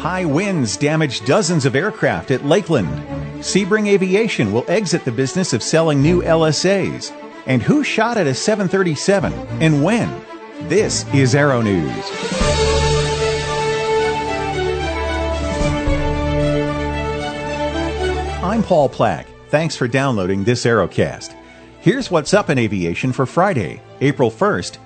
High winds damaged dozens of aircraft at Lakeland. Sebring Aviation will exit the business of selling new LSAs. And who shot at a 737 and when? This is Aero News. I'm Paul Plack. Thanks for downloading this Aerocast. Here's what's up in aviation for Friday, April 1st,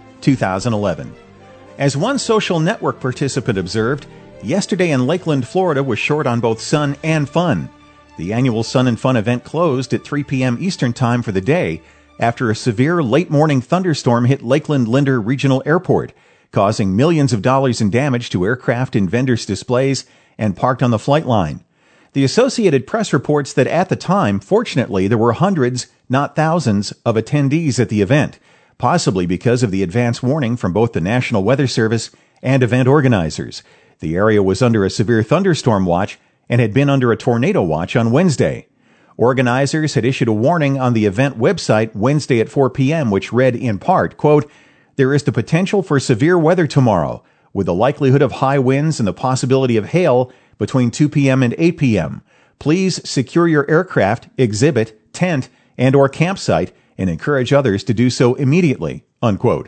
2011. As one social network participant observed, yesterday in Lakeland, Florida was short on both sun and fun. The annual Sun and Fun event closed at 3 p.m. Eastern Time for the day after a severe late-morning thunderstorm hit Lakeland Linder Regional Airport, causing millions of dollars in damage to aircraft and vendors' displays and parked on the flight line. The Associated Press reports that at the time, fortunately, there were hundreds, not thousands, of attendees at the event, possibly because of the advance warning from both the National Weather Service and event organizers. The area was under a severe thunderstorm watch and had been under a tornado watch on Wednesday. Organizers had issued a warning on the event website Wednesday at 4 p.m., which read in part, quote, "There is the potential for severe weather tomorrow, with the likelihood of high winds and the possibility of hail between 2 p.m. and 8 p.m. Please secure your aircraft, exhibit, tent, and or campsite and encourage others to do so immediately," unquote.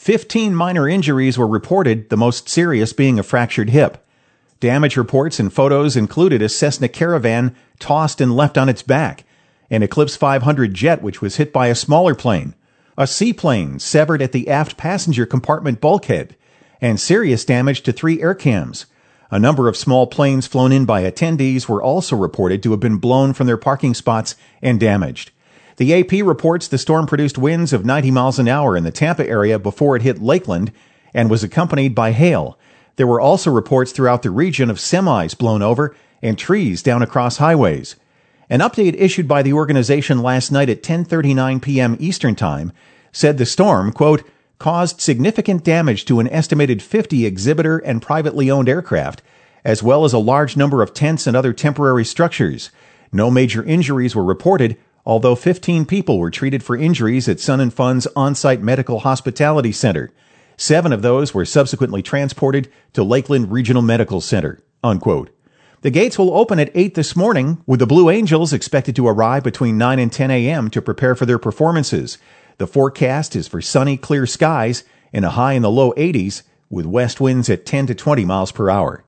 15 minor injuries were reported, the most serious being a fractured hip. Damage reports and photos included a Cessna Caravan tossed and left on its back, an Eclipse 500 jet which was hit by a smaller plane, a seaplane severed at the aft passenger compartment bulkhead, and serious damage to 3 aircams. A number of small planes flown in by attendees were also reported to have been blown from their parking spots and damaged. The AP reports the storm produced winds of 90 miles an hour in the Tampa area before it hit Lakeland and was accompanied by hail. There were also reports throughout the region of semis blown over and trees down across highways. An update issued by the organization last night at 10:39 p.m. Eastern Time said the storm, quote, caused significant damage to an estimated 50 exhibitor and privately owned aircraft, as well as a large number of tents and other temporary structures. No major injuries were reported, although 15 people were treated for injuries at Sun and Fun's on-site medical hospitality center. 7 of those were subsequently transported to Lakeland Regional Medical Center, unquote. The gates will open at 8 this morning, with the Blue Angels expected to arrive between 9 and 10 a.m. to prepare for their performances. The forecast is for sunny, clear skies and a high in the low 80s, with west winds at 10 to 20 miles per hour.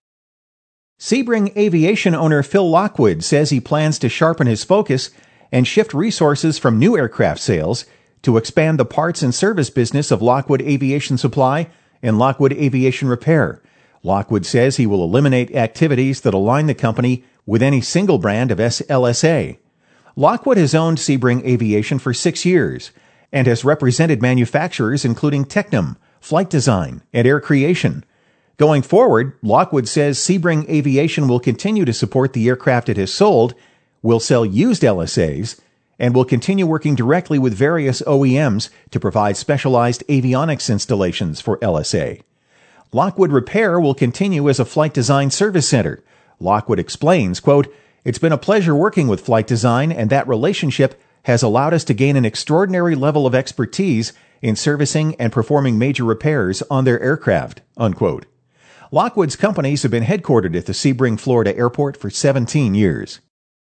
Sebring Aviation owner Phil Lockwood says he plans to sharpen his focus and shift resources from new aircraft sales to expand the parts and service business of Lockwood Aviation Supply and Lockwood Aviation Repair. Lockwood says he will eliminate activities that align the company with any single brand of LSA. Lockwood has owned Sebring Aviation for 6 years and has represented manufacturers including Tecnam, Flight Design, and Air Creation. Going forward, Lockwood says Sebring Aviation will continue to support the aircraft it has sold, will sell used LSAs, and will continue working directly with various OEMs to provide specialized avionics installations for LSA. Lockwood Repair will continue as a flight design service center. Lockwood explains, quote, "It's been a pleasure working with Flight Design, and that relationship has allowed us to gain an extraordinary level of expertise in servicing and performing major repairs on their aircraft," unquote. Lockwood's companies have been headquartered at the Sebring, Florida airport for 17 years.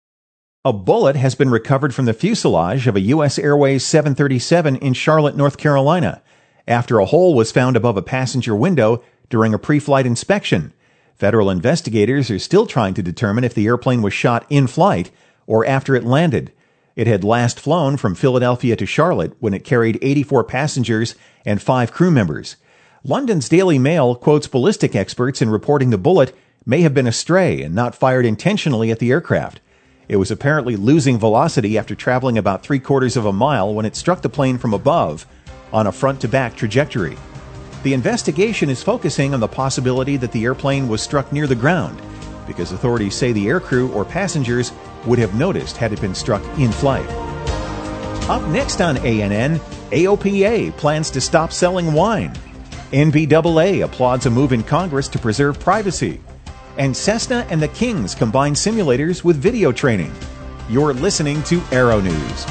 A bullet has been recovered from the fuselage of a U.S. Airways 737 in Charlotte, North Carolina, after a hole was found above a passenger window during a pre-flight inspection. Federal investigators are still trying to determine if the airplane was shot in flight or after it landed. It had last flown from Philadelphia to Charlotte when it carried 84 passengers and 5 crew members. London's Daily Mail quotes ballistic experts in reporting the bullet may have been a stray and not fired intentionally at the aircraft. It was apparently losing velocity after traveling about 3/4 of a mile when it struck the plane from above on a front-to-back trajectory. The investigation is focusing on the possibility that the airplane was struck near the ground, because authorities say the aircrew or passengers would have noticed had it been struck in flight. Up next on ANN, AOPA plans to stop selling wine. NBAA applauds a move in Congress to preserve privacy. And Cessna and the Kings combine simulators with video training. You're listening to Aero News.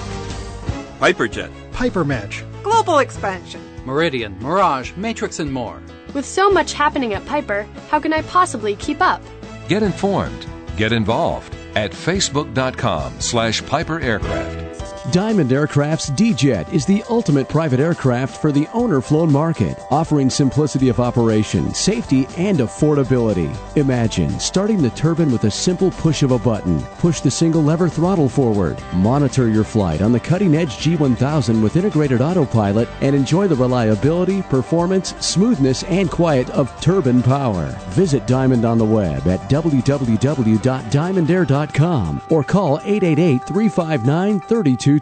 Piperjet, Piper Match, Global Expansion, Meridian, Mirage, Matrix, and more. With so much happening at Piper, how can I possibly keep up? Get informed. Get involved at facebook.com/Piper Aircraft. Diamond Aircraft's D-Jet is the ultimate private aircraft for the owner-flown market, offering simplicity of operation, safety, and affordability. Imagine starting the turbine with a simple push of a button. Push the single lever throttle forward. Monitor your flight on the cutting-edge G1000 with integrated autopilot and enjoy the reliability, performance, smoothness, and quiet of turbine power. Visit Diamond on the web at www.diamondair.com or call 888-359-3220.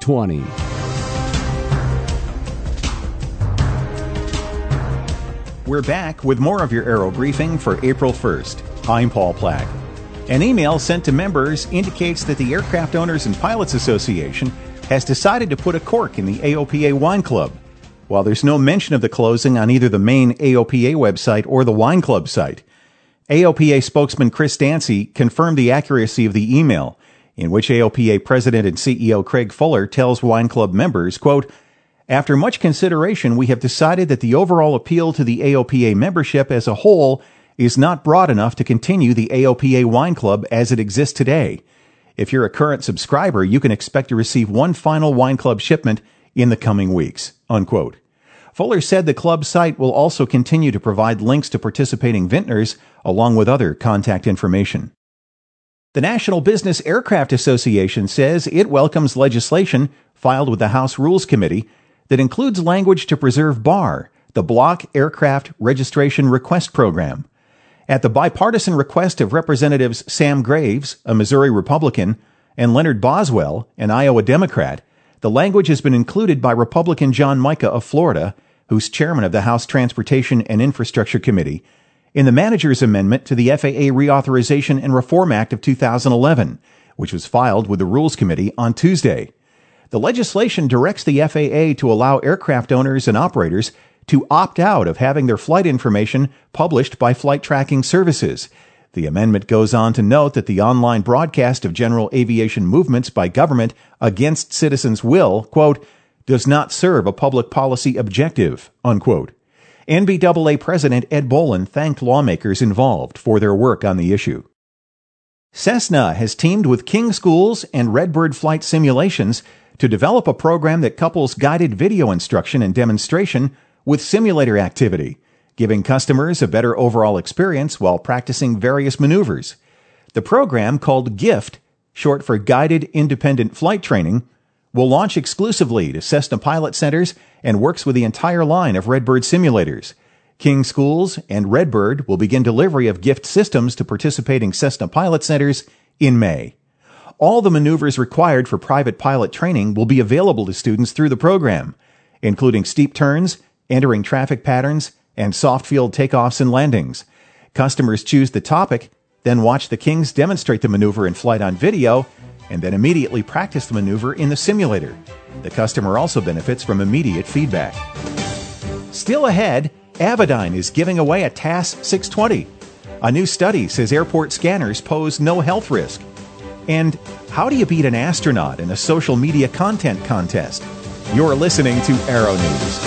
We're back with more of your Aero Briefing for April 1st. I'm Paul Plack. An email sent to members indicates that the Aircraft Owners and Pilots Association has decided to put a cork in the AOPA Wine Club. While there's no mention of the closing on either the main AOPA website or the Wine Club site, AOPA spokesman Chris Dancy confirmed the accuracy of the email, in which AOPA President and CEO Craig Fuller tells Wine Club members, quote, "After much consideration, we have decided that the overall appeal to the AOPA membership as a whole is not broad enough to continue the AOPA Wine Club as it exists today. If you're a current subscriber, you can expect to receive one final Wine Club shipment in the coming weeks," unquote. Fuller said the club site will also continue to provide links to participating vintners along with other contact information. The National Business Aircraft Association says it welcomes legislation filed with the House Rules Committee that includes language to preserve BAR, the Block Aircraft Registration Request Program. At the bipartisan request of Representatives Sam Graves, a Missouri Republican, and Leonard Boswell, an Iowa Democrat, the language has been included by Republican John Mica of Florida, who's chairman of the House Transportation and Infrastructure Committee, in the manager's amendment to the FAA Reauthorization and Reform Act of 2011, which was filed with the Rules Committee on Tuesday. The legislation directs the FAA to allow aircraft owners and operators to opt out of having their flight information published by flight tracking services. The amendment goes on to note that the online broadcast of general aviation movements by government against citizens' will, quote, does not serve a public policy objective, unquote. NBAA President Ed Bolin thanked lawmakers involved for their work on the issue. Cessna has teamed with King Schools and Redbird Flight Simulations to develop a program that couples guided video instruction and demonstration with simulator activity, giving customers a better overall experience while practicing various maneuvers. The program, called GIFT, short for Guided Independent Flight Training, will launch exclusively to Cessna pilot centers and works with the entire line of Redbird simulators. King Schools and Redbird will begin delivery of GIFT systems to participating Cessna pilot centers in May. All the maneuvers required for private pilot training will be available to students through the program, including steep turns, entering traffic patterns, and soft field takeoffs and landings. Customers choose the topic, then watch the Kings demonstrate the maneuver in flight on video, and then immediately practice the maneuver in the simulator. The customer also benefits from immediate feedback. Still ahead, Avidyne is giving away a TAS 620. A new study says airport scanners pose no health risk. And how do you beat an astronaut in a social media content contest? You're listening to Aero News.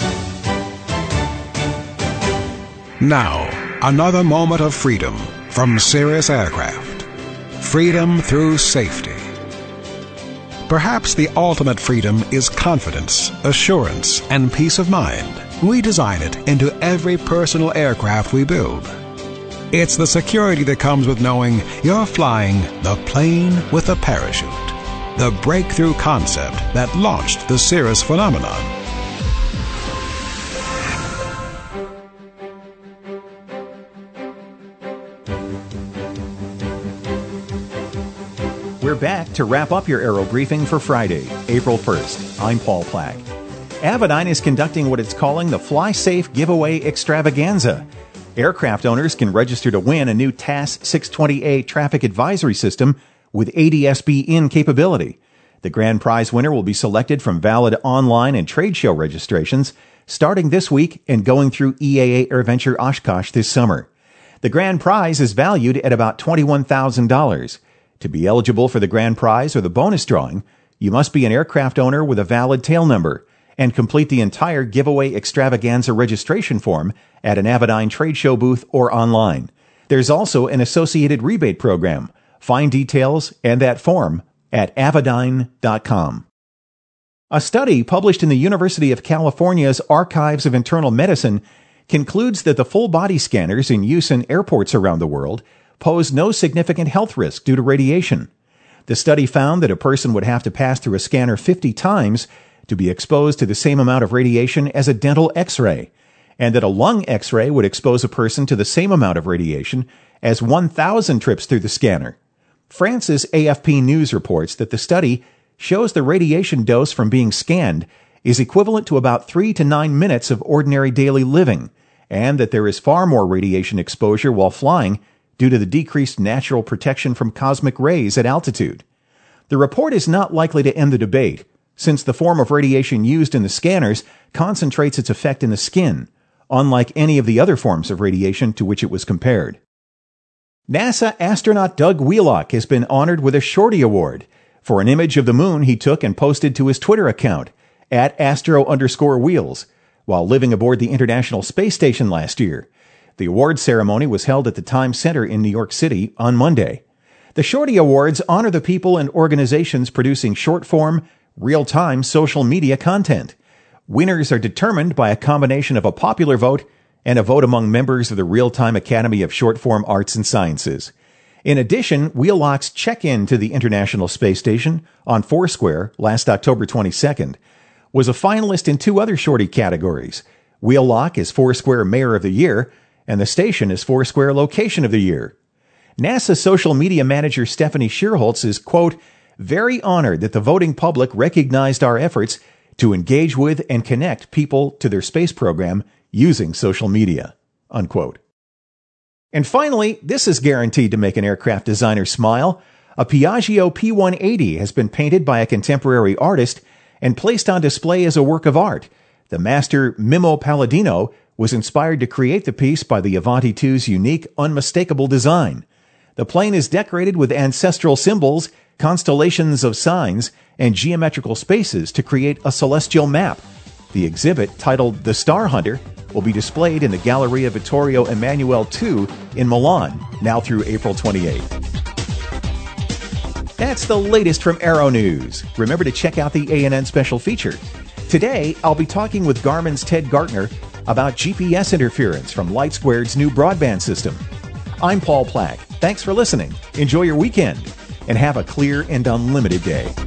Now, another moment of freedom from Cirrus Aircraft. Freedom through safety. Perhaps the ultimate freedom is confidence, assurance, and peace of mind. We design it into every personal aircraft we build. It's the security that comes with knowing you're flying the plane with a parachute. The breakthrough concept that launched the Cirrus phenomenon. We're back to wrap up your Aero Briefing for Friday, April 1st. I'm Paul Plack. Avidyne is conducting what it's calling the Fly Safe Giveaway Extravaganza. Aircraft owners can register to win a new TAS 620A traffic advisory system with ADS-B in capability. The grand prize winner will be selected from valid online and trade show registrations starting this week and going through EAA AirVenture Oshkosh this summer. The grand prize is valued at about $21,000. To be eligible for the grand prize or the bonus drawing, you must be an aircraft owner with a valid tail number and complete the entire giveaway extravaganza registration form at an Avidyne trade show booth or online. There's also an associated rebate program. Find details and that form at Avadyn.com. A study published in the University of California's Archives of Internal Medicine concludes that the full-body scanners in use in airports around the world pose no significant health risk due to radiation. The study found that a person would have to pass through a scanner 50 times to be exposed to the same amount of radiation as a dental X-ray, and that a lung X-ray would expose a person to the same amount of radiation as 1,000 trips through the scanner. France's AFP News reports that the study shows the radiation dose from being scanned is equivalent to about 3 to 9 minutes of ordinary daily living, and that there is far more radiation exposure while flying due to the decreased natural protection from cosmic rays at altitude. The report is not likely to end the debate, since the form of radiation used in the scanners concentrates its effect in the skin, unlike any of the other forms of radiation to which it was compared. NASA astronaut Doug Wheelock has been honored with a Shorty Award for an image of the moon he took and posted to his Twitter account, @astro_wheels, while living aboard the International Space Station last year. The award ceremony was held at the Times Center in New York City on Monday. The Shorty Awards honor the people and organizations producing short-form, real-time social media content. Winners are determined by a combination of a popular vote and a vote among members of the Real-Time Academy of Short-Form Arts and Sciences. In addition, Wheelock's check-in to the International Space Station on Foursquare last October 22nd was a finalist in 2 other Shorty categories. Wheelock is Foursquare Mayor of the Year, and the station is Foursquare Location of the Year. NASA social media manager Stephanie Sheerholtz is, quote, very honored that the voting public recognized our efforts to engage with and connect people to their space program using social media, unquote. And finally, this is guaranteed to make an aircraft designer smile. A Piaggio P180 has been painted by a contemporary artist and placed on display as a work of art. The master Mimmo Palladino was inspired to create the piece by the Avanti II's unique, unmistakable design. The plane is decorated with ancestral symbols, constellations of signs, and geometrical spaces to create a celestial map. The exhibit, titled The Star Hunter, will be displayed in the Galleria Vittorio Emanuele II in Milan, now through April 28. That's the latest from Aero News. Remember to check out the A&N special feature. Today, I'll be talking with Garmin's Ted Gartner about GPS interference from LightSquared's new broadband system. I'm Paul Plack. Thanks for listening. Enjoy your weekend, and have a clear and unlimited day.